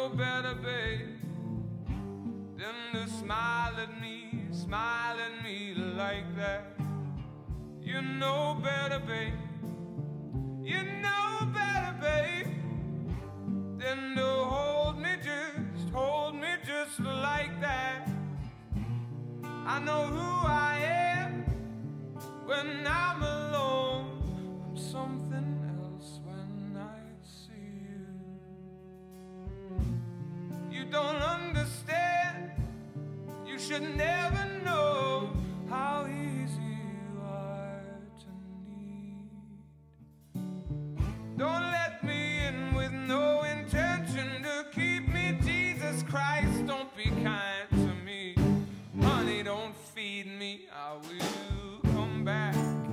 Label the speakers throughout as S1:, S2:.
S1: know better, babe, than to smile at me like that. You know better, babe, you know better, babe, than to hold me just like that. I know who I am when I'm alone. I'm something else when I see you. You don't understand. You should never know how easy you are to need. Don't let me in with no intention to keep me. Jesus Christ, don't be kind to me. Honey, don't feed me. I will come back.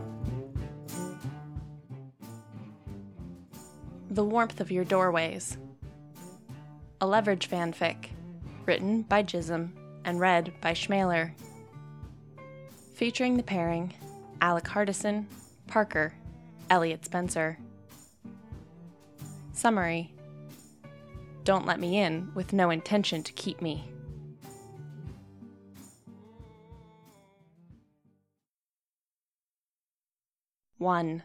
S2: The Warmth of Your Doorways. A Leverage fanfic, written by Jism and read by Schmaler. Featuring the pairing Alec Hardison, Parker, Elliot Spencer. Summary: don't let me in with no intention to keep me. One.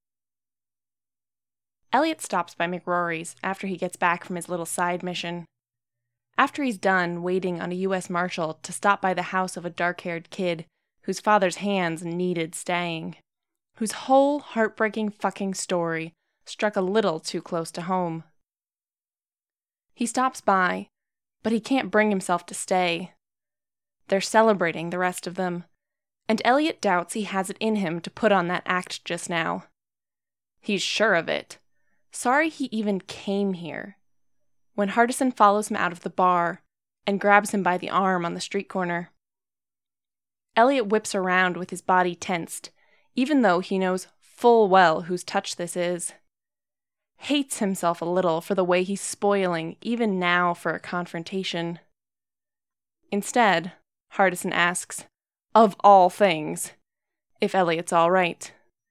S2: Elliot stops by McRory's after he gets back from his little side mission. After he's done waiting on a U.S. Marshal to stop by the house of a dark-haired kid whose father's hands needed staying, whose whole heartbreaking fucking story struck a little too close to home. He stops by, but he can't bring himself to stay. They're celebrating, the rest of them, and Elliot doubts he has it in him to put on that act just now. He's sure of it. Sorry he even came here. When Hardison follows him out of the bar and grabs him by the arm on the street corner. Elliot whips around with his body tensed, even though he knows full well whose touch this is. Hates himself a little for the way he's spoiling even now for a confrontation. Instead, Hardison asks, of all things, if Elliot's all right.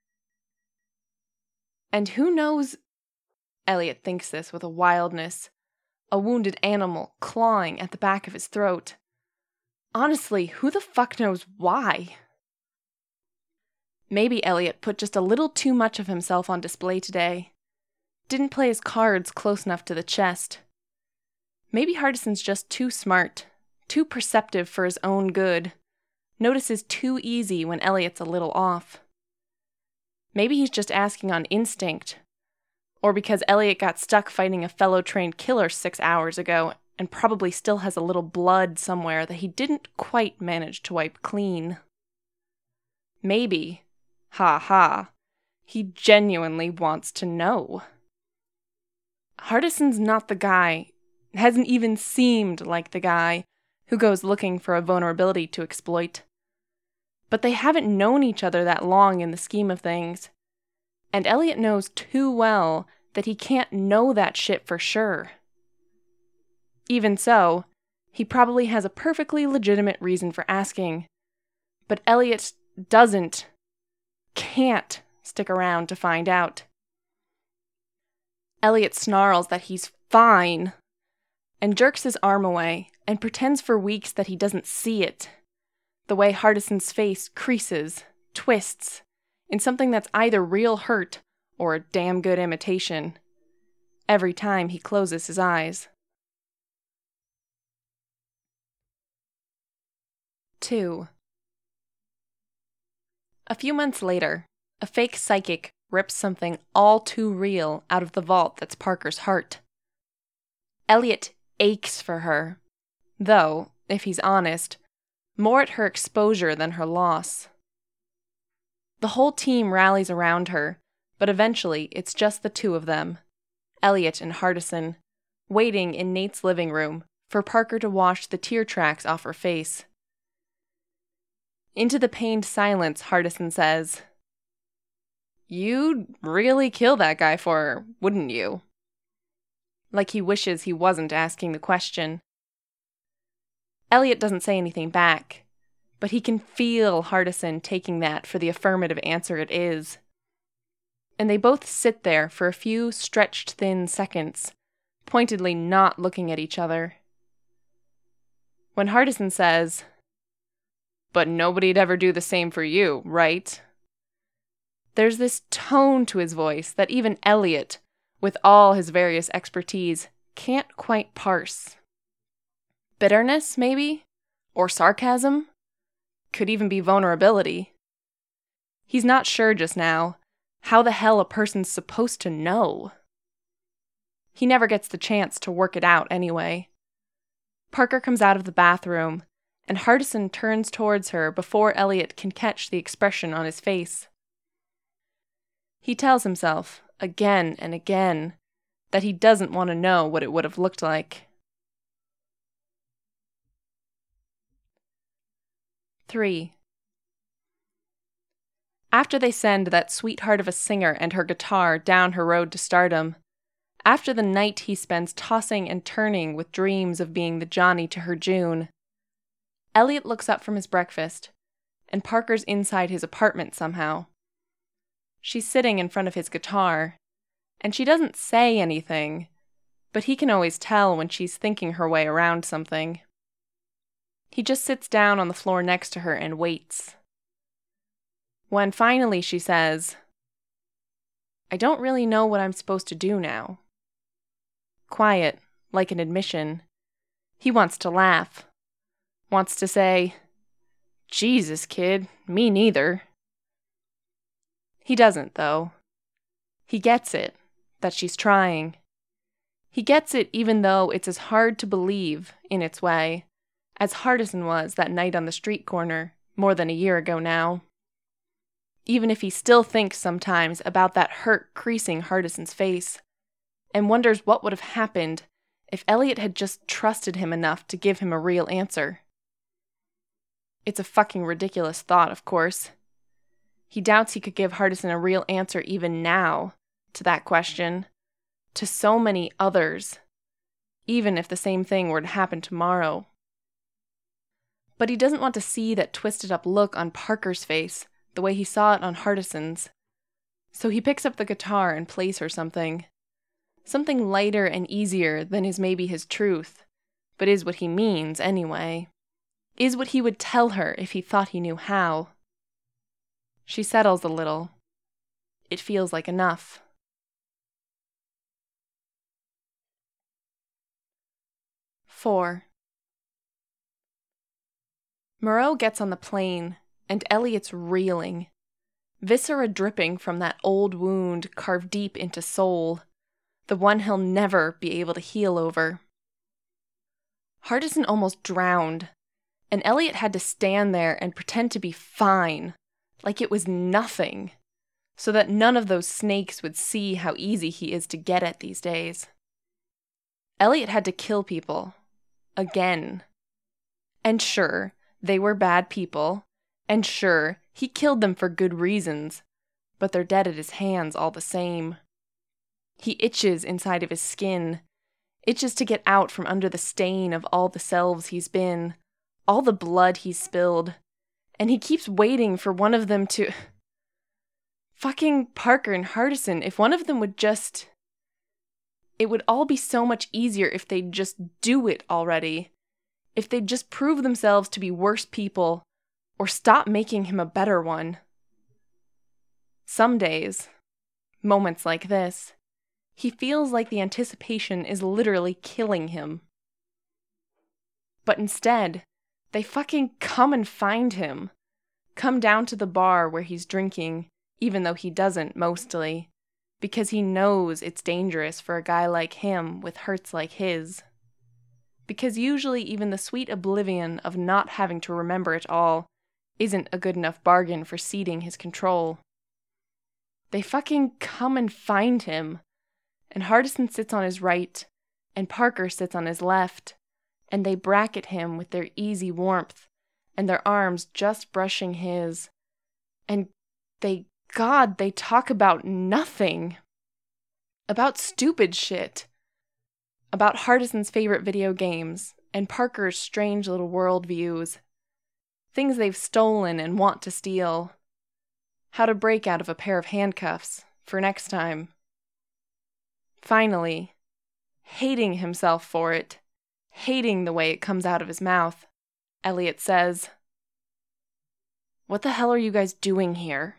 S2: And who knows? Elliot thinks this with a wildness, a wounded animal clawing at the back of his throat. Honestly, who the fuck knows why? Maybe Elliot put just a little too much of himself on display today. Didn't play his cards close enough to the chest. Maybe Hardison's just too smart, too perceptive for his own good. Notices too easy when Elliot's a little off. Maybe he's just asking on instinct. Or because Elliot got stuck fighting a fellow trained killer 6 hours ago and probably still has a little blood somewhere that he didn't quite manage to wipe clean. Maybe, he genuinely wants to know. Hardison's not the guy, hasn't even seemed like the guy, who goes looking for a vulnerability to exploit. But they haven't known each other that long in the scheme of things. And Elliot knows too well that he can't know that shit for sure. Even so, he probably has a perfectly legitimate reason for asking. But Elliot can't stick around to find out. Elliot snarls that he's fine, and jerks his arm away, and pretends for weeks that he doesn't see it. The way Hardison's face creases, twists, in something that's either real hurt or a damn good imitation, every time he closes his eyes. 2. A few months later, a fake psychic rips something all too real out of the vault that's Parker's heart. Elliot aches for her, though, if he's honest, more at her exposure than her loss. The whole team rallies around her, but eventually it's just the two of them, Elliot and Hardison, waiting in Nate's living room for Parker to wash the tear tracks off her face. Into the pained silence, Hardison says, "You'd really kill that guy for her, wouldn't you?" Like he wishes he wasn't asking the question. Elliot doesn't say anything back, but he can feel Hardison taking that for the affirmative answer it is. And they both sit there for a few stretched thin seconds, pointedly not looking at each other. When Hardison says, "But nobody'd ever do the same for you, right?" There's this tone to his voice that even Elliot, with all his various expertise, can't quite parse. Bitterness, maybe? Or sarcasm? Could even be vulnerability. He's not sure just now how the hell a person's supposed to know. He never gets the chance to work it out anyway. Parker comes out of the bathroom, and Hardison turns towards her before Elliot can catch the expression on his face. He tells himself, again and again, that he doesn't want to know what it would have looked like. 3. After they send that sweetheart of a singer and her guitar down her road to stardom, after the night he spends tossing and turning with dreams of being the Johnny to her June, Elliot looks up from his breakfast, and Parker's inside his apartment somehow. She's sitting in front of his guitar, and she doesn't say anything, but he can always tell when she's thinking her way around something. He just sits down on the floor next to her and waits. When finally she says, "I don't really know what I'm supposed to do now." Quiet, like an admission. He wants to laugh. Wants to say, "Jesus, kid, me neither." He doesn't, though. He gets it, that she's trying. He gets it even though it's as hard to believe, in its way, as Hardison was that night on the street corner, more than a year ago now. Even if he still thinks sometimes about that hurt creasing Hardison's face, and wonders what would have happened if Elliot had just trusted him enough to give him a real answer. It's a fucking ridiculous thought, of course. He doubts he could give Hardison a real answer even now to that question, to so many others, even if the same thing were to happen tomorrow. But he doesn't want to see that twisted up look on Parker's face the way he saw it on Hardison's. So he picks up the guitar and plays her something. Something lighter and easier than is maybe his truth, but is what he means anyway. Is what he would tell her if he thought he knew how. She settles a little. It feels like enough. 4. Moreau gets on the plane, and Elliot's reeling. Viscera dripping from that old wound carved deep into soul, the one he'll never be able to heal over. Hardison almost drowned, and Elliot had to stand there and pretend to be fine, like it was nothing, so that none of those snakes would see how easy he is to get at these days. Elliot had to kill people. Again. And sure, they were bad people, and sure, he killed them for good reasons, but they're dead at his hands all the same. He itches inside of his skin, itches to get out from under the stain of all the selves he's been, all the blood he's spilled, and he keeps waiting for one of them to... Fucking Parker and Hardison, if one of them would just... It would all be so much easier if they'd just do it already. If they'd just prove themselves to be worse people, or stop making him a better one. Some days, moments like this, he feels like the anticipation is literally killing him. But instead, they fucking come and find him. Come down to the bar where he's drinking, even though he doesn't mostly, because he knows it's dangerous for a guy like him with hurts like his. Because usually even the sweet oblivion of not having to remember it all isn't a good enough bargain for ceding his control. They fucking come and find him, and Hardison sits on his right, and Parker sits on his left, and they bracket him with their easy warmth, and their arms just brushing his, and they talk about nothing. About stupid shit. About Hardison's favorite video games, and Parker's strange little world views. Things they've stolen and want to steal. How to break out of a pair of handcuffs for next time. Finally, hating himself for it, hating the way it comes out of his mouth. Elliot says, "What the hell are you guys doing here?"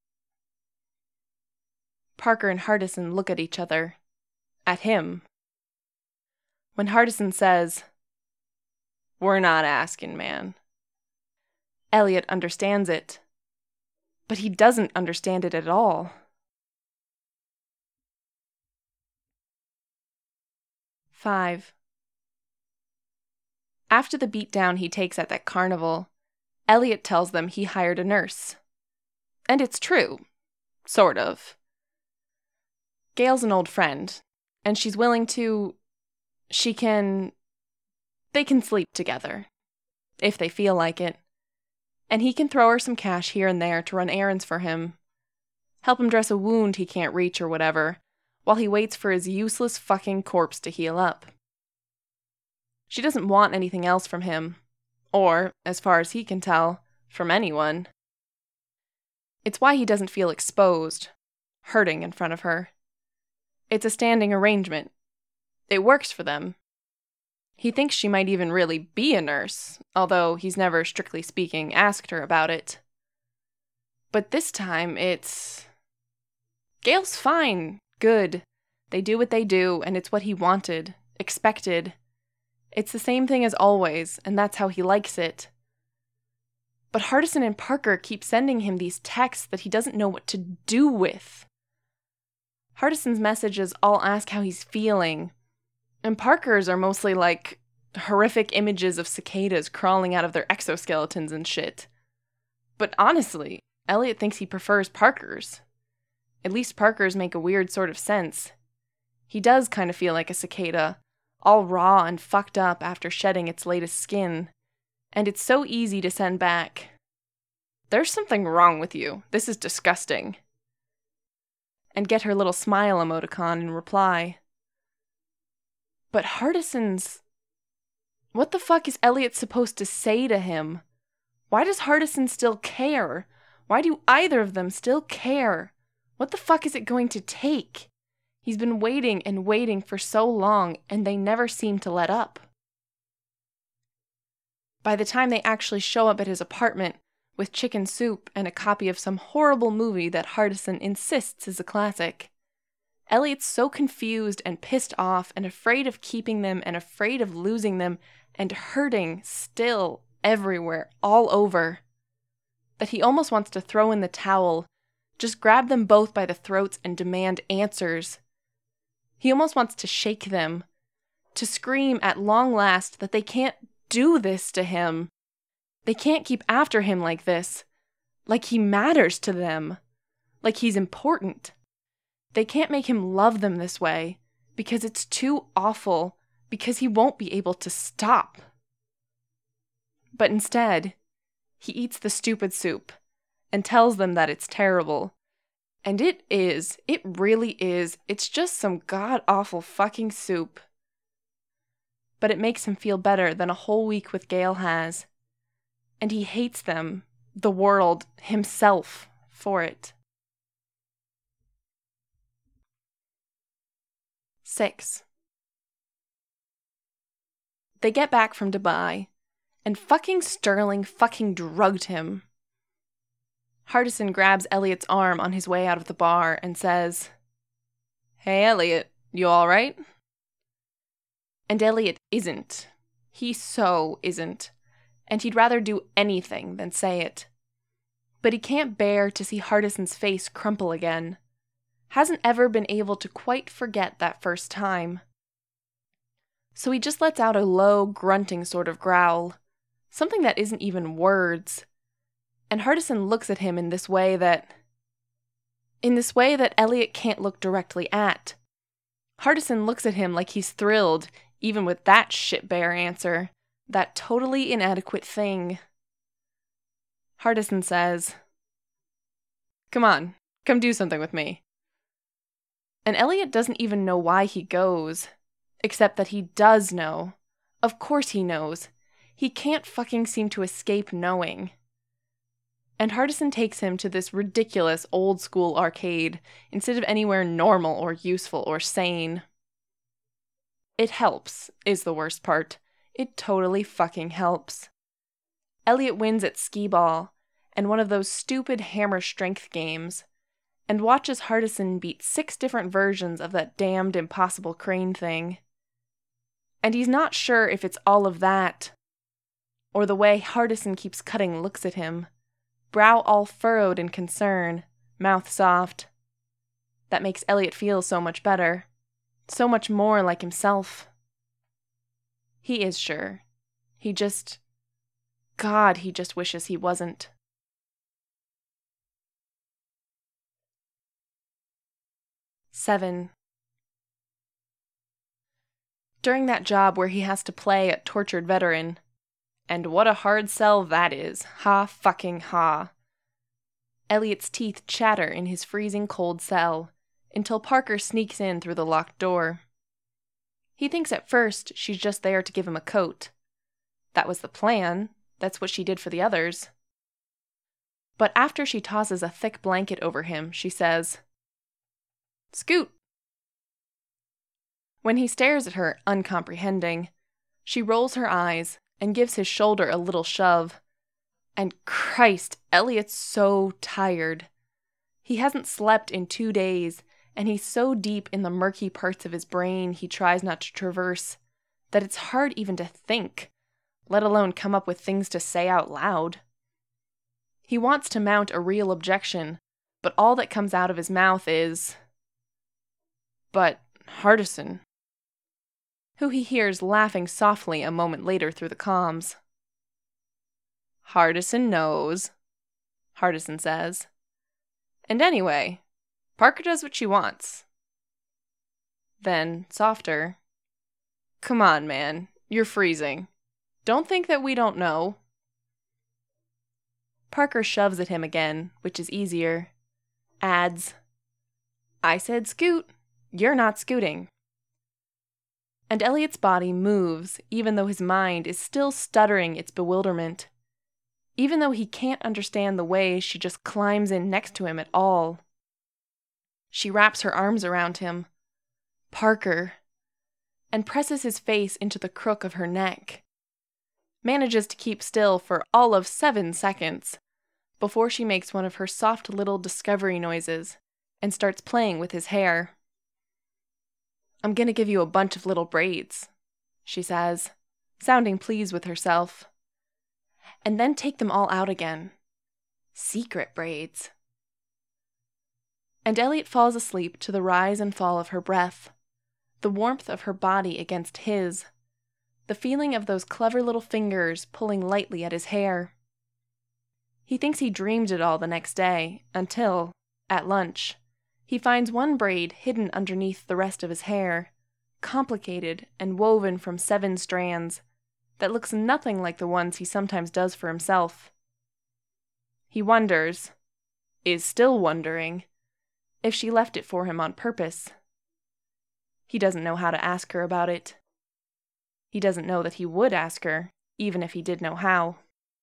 S2: Parker and Hardison look at each other. At him. When Hardison says, "We're not asking, man," Elliot understands it. But he doesn't understand it at all. 5. After the beatdown he takes at that carnival, Elliot tells them he hired a nurse. And it's true. Sort of. Gail's an old friend, and she's willing to... They can sleep together, if they feel like it. And he can throw her some cash here and there to run errands for him, help him dress a wound he can't reach or whatever, while he waits for his useless fucking corpse to heal up. She doesn't want anything else from him, or, as far as he can tell, from anyone. It's why he doesn't feel exposed, hurting in front of her. It's a standing arrangement. It works for them. He thinks she might even really be a nurse, although he's never, strictly speaking, asked her about it. But this time, it's... Gail's fine, good. They do what they do, and it's what he wanted, expected. It's the same thing as always, and that's how he likes it. But Hardison and Parker keep sending him these texts that he doesn't know what to do with. Hardison's messages all ask how he's feeling, and Parker's are mostly like horrific images of cicadas crawling out of their exoskeletons and shit. But honestly, Elliot thinks he prefers Parker's. At least Parker's make a weird sort of sense. He does kind of feel like a cicada, all raw and fucked up after shedding its latest skin. And it's so easy to send back, "There's something wrong with you. This is disgusting." And get her little smile emoticon in reply. But Hardison's... What the fuck is Elliot supposed to say to him? Why does Hardison still care? Why do either of them still care? What the fuck is it going to take? He's been waiting and waiting for so long, and they never seem to let up. By the time they actually show up at his apartment, with chicken soup and a copy of some horrible movie that Hardison insists is a classic, Elliot's so confused and pissed off and afraid of keeping them and afraid of losing them and hurting still everywhere, all over, that he almost wants to throw in the towel, just grab them both by the throats and demand answers. He almost wants to shake them, to scream at long last that they can't do this to him. They can't keep after him like this, like he matters to them, like he's important. They can't make him love them this way, because it's too awful, because he won't be able to stop. But instead, he eats the stupid soup, and tells them that it's terrible. And it really is, it's just some god-awful fucking soup. But it makes him feel better than a whole week with Gail has. And he hates them, the world, himself, for it. 6. They get back from Dubai, and fucking Sterling fucking drugged him. Hardison grabs Elliot's arm on his way out of the bar and says, "Hey Elliot, you alright?" And Elliot isn't. He so isn't. And he'd rather do anything than say it. But he can't bear to see Hardison's face crumple again. Hasn't ever been able to quite forget that first time. So he just lets out a low, grunting sort of growl. Something that isn't even words. And Hardison looks at him in this way that Elliot can't look directly at. Hardison looks at him like he's thrilled, even with that shit-bear answer. That totally inadequate thing. Hardison says, "Come on, come do something with me." And Elliot doesn't even know why he goes, except that he does know. Of course he knows. He can't fucking seem to escape knowing. And Hardison takes him to this ridiculous old-school arcade instead of anywhere normal or useful or sane. It helps, is the worst part. It totally fucking helps. Elliot wins at skee-ball and one of those stupid hammer strength games, and watches Hardison beat 6 different versions of that damned impossible crane thing. And he's not sure if it's all of that, or the way Hardison keeps cutting looks at him, brow all furrowed in concern, mouth soft. That makes Elliot feel so much better, so much more like himself. He is sure. He just wishes he wasn't. Seven. During that job where he has to play a tortured veteran, and what a hard sell that is, ha fucking ha. Elliot's teeth chatter in his freezing cold cell, until Parker sneaks in through the locked door. He thinks at first she's just there to give him a coat. That was the plan. That's what she did for the others. But after she tosses a thick blanket over him, she says, "Scoot." When he stares at her, uncomprehending, she rolls her eyes and gives his shoulder a little shove. And Christ, Elliot's so tired. He hasn't slept in 2 days, and he's so deep in the murky parts of his brain he tries not to traverse that it's hard even to think, let alone come up with things to say out loud. He wants to mount a real objection, but all that comes out of his mouth is, "But Hardison," who he hears laughing softly a moment later through the comms. "Hardison knows," Hardison says. "And anyway, Parker does what she wants." Then, softer, "Come on, man, you're freezing. Don't think that we don't know." Parker shoves at him again, which is easier. Adds, "I said scoot. You're not scooting." And Elliot's body moves, even though his mind is still stuttering its bewilderment. Even though he can't understand the way she just climbs in next to him at all. She wraps her arms around him. "Parker," and presses his face into the crook of her neck. Manages to keep still for all of 7 seconds, before she makes one of her soft little discovery noises, and starts playing with his hair. "I'm gonna give you a bunch of little braids," she says, sounding pleased with herself. "And then take them all out again. Secret braids." And Elliot falls asleep to the rise and fall of her breath, the warmth of her body against his, the feeling of those clever little fingers pulling lightly at his hair. He thinks he dreamed it all the next day, until, at lunch, he finds one braid hidden underneath the rest of his hair, complicated and woven from 7 strands, that looks nothing like the ones he sometimes does for himself. He wonders, is still wondering, if she left it for him on purpose. He doesn't know how to ask her about it. He doesn't know that he would ask her, even if he did know how.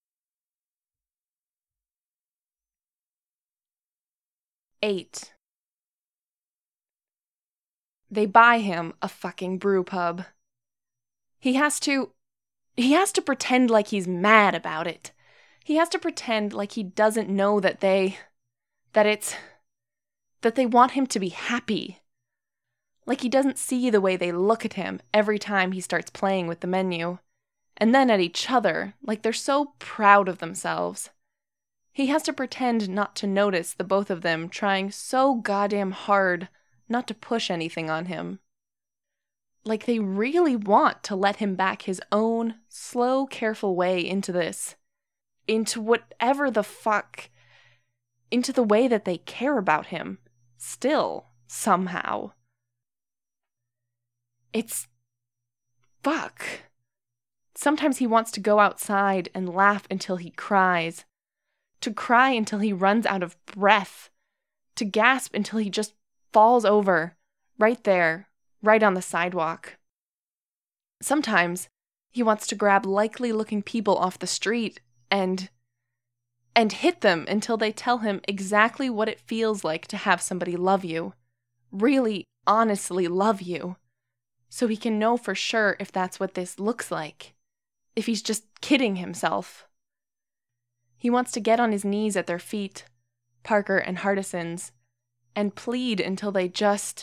S2: 8. They buy him a fucking brew pub. He has to pretend like he's mad about it. He has to pretend like he doesn't know that they want him to be happy. Like he doesn't see the way they look at him every time he starts playing with the menu, and then at each other, like they're so proud of themselves. He has to pretend not to notice the both of them trying so goddamn hard not to push anything on him. Like they really want to let him back his own slow, careful way into this. Into whatever the fuck. Into the way that they care about him. Still, somehow. It's fuck. Sometimes he wants to go outside and laugh until he cries. To cry until he runs out of breath. To gasp until he just falls over. Right there. Right on the sidewalk. Sometimes he wants to grab likely-looking people off the street and hit them until they tell him exactly what it feels like to have somebody love you. Really, honestly love you. so he can know for sure if that's what this looks like, if he's just kidding himself. He wants to get on his knees at their feet, Parker and Hardison's, and plead until they just...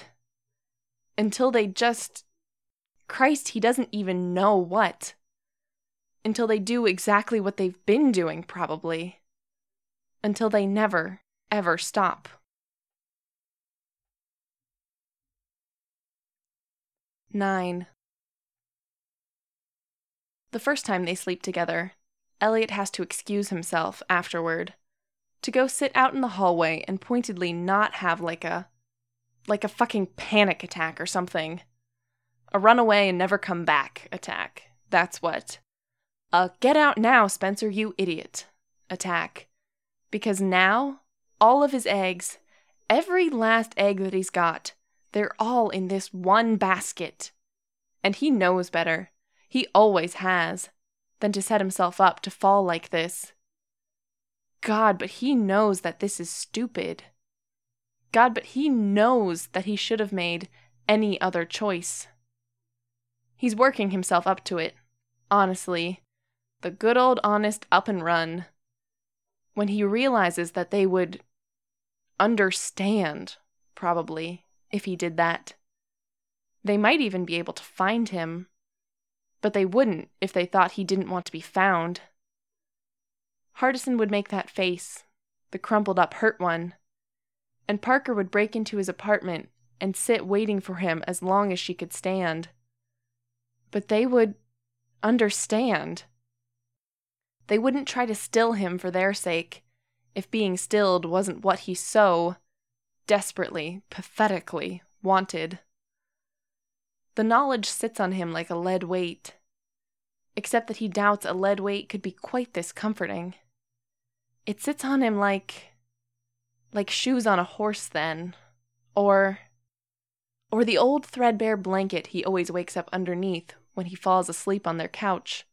S2: Christ, he doesn't even know what. Until they do exactly what they've been doing, probably. Until they never, ever stop. 9. The first time they sleep together, Elliot has to excuse himself afterward, to go sit out in the hallway and pointedly not have like a fucking panic attack or something. A run away and never come back attack. That's what. A get out now, Spencer, you idiot attack. Because now, all of his eggs, every last egg that he's got, they're all in this one basket. And he knows better. He always has. Than to set himself up to fall like this. God, but he knows that this is stupid. God, but he knows that he should have made any other choice. He's working himself up to it, honestly. The good old honest up and run. When he realizes that they would understand, probably, if he did that. They might even be able to find him. But they wouldn't if they thought he didn't want to be found. Hardison would make that face, the crumpled up hurt one, and Parker would break into his apartment and sit waiting for him as long as she could stand. But they would understand. They wouldn't try to still him for their sake, if being stilled wasn't what he so desperately, pathetically wanted. The knowledge sits on him like a lead weight, except that he doubts a lead weight could be quite this comforting. It sits on him like shoes on a horse then, or the old threadbare blanket he always wakes up underneath when he falls asleep on their couch.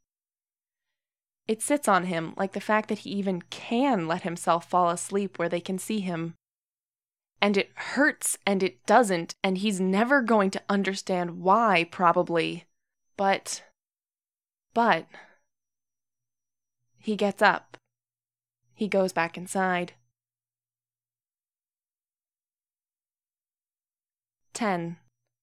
S2: It sits on him like the fact that he even can let himself fall asleep where they can see him. And it hurts, and it doesn't, and he's never going to understand why, probably. But... He gets up. He goes back inside. 10.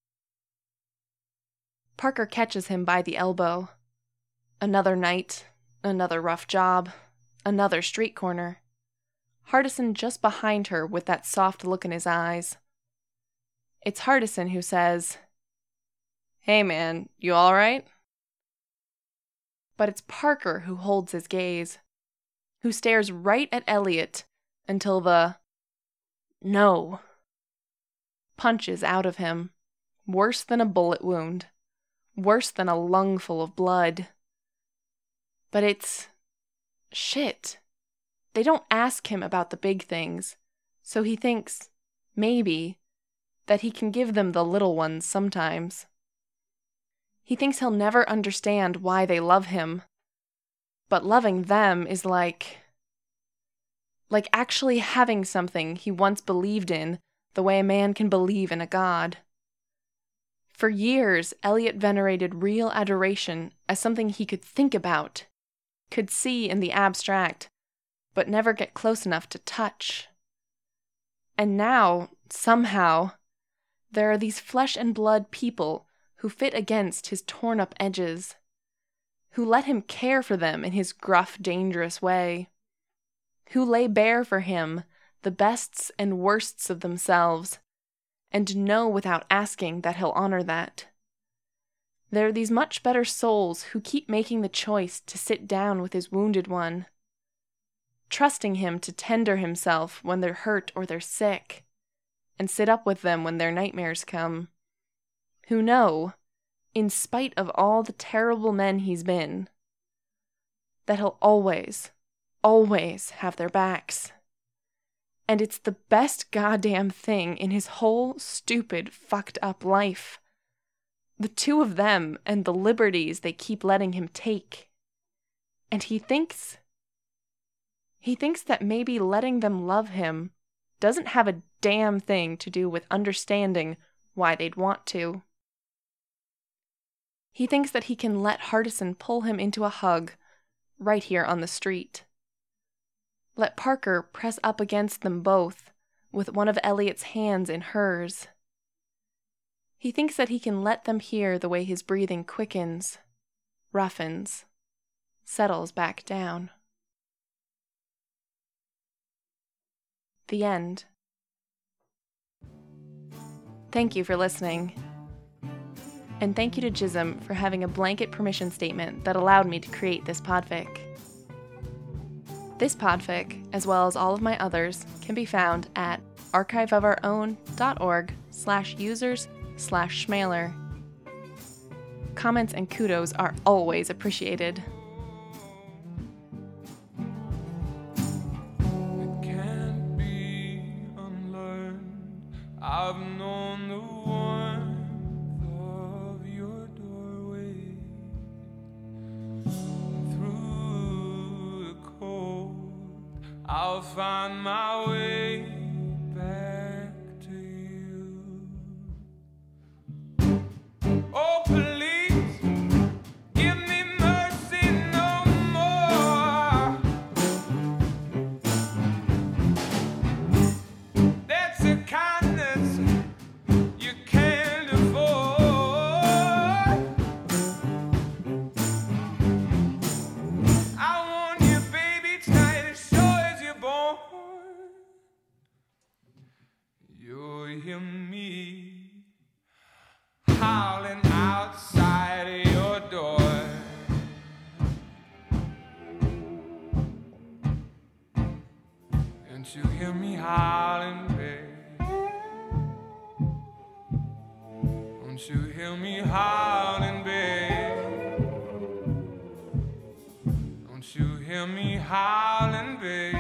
S2: Parker catches him by the elbow. Another night, another rough job, another street corner. Hardison just behind her with that soft look in his eyes. It's Hardison who says, "Hey man, you alright?" But it's Parker who holds his gaze, who stares right at Elliot until the "no" punches out of him, worse than a bullet wound, worse than a lungful of blood. But it's shit. They don't ask him about the big things, so he thinks, maybe, that he can give them the little ones sometimes. He thinks he'll never understand why they love him, but loving them is like actually having something he once believed in the way a man can believe in a god. For years, Elliot venerated real adoration as something he could think about, could see in the abstract, but never get close enough to touch. And now, somehow, there are these flesh and blood people who fit against his torn-up edges, who let him care for them in his gruff, dangerous way, who lay bare for him the bests and worsts of themselves, and know without asking that he'll honor that. There are these much better souls who keep making the choice to sit down with his wounded one, trusting him to tender himself when they're hurt or they're sick, and sit up with them when their nightmares come, who know, in spite of all the terrible men he's been, that he'll always, always have their backs. And it's the best goddamn thing in his whole stupid, fucked up life. The two of them and the liberties they keep letting him take. And he thinks that maybe letting them love him doesn't have a damn thing to do with understanding why they'd want to. He thinks that he can let Hardison pull him into a hug, right here on the street. Let Parker press up against them both, with one of Elliot's hands in hers. He thinks that he can let them hear the way his breathing quickens, roughens, settles back down. The end. Thank you for listening. And thank you to JISM for having a blanket permission statement that allowed me to create this podfic. This podfic, as well as all of my others, can be found at archiveofourown.org/users/schmaler. Comments and kudos are always appreciated.
S1: It can't be unlearned. I've known the warmth of your doorway. Through the cold, I'll find my way back to you. Oh, please, give me mercy no more. That's a kindness you can't afford. I want you, baby, tonight as sure as you're born. You'll hear me howling outside of your door. Don't you hear me howling, babe? Don't you hear me howling, babe? Don't you hear me howling, babe?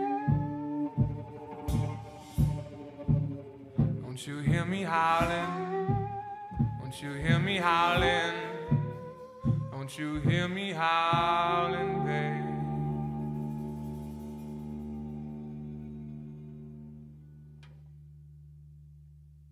S1: Don't you hear me howling? Don't you hear me howling? Don't you hear me howling?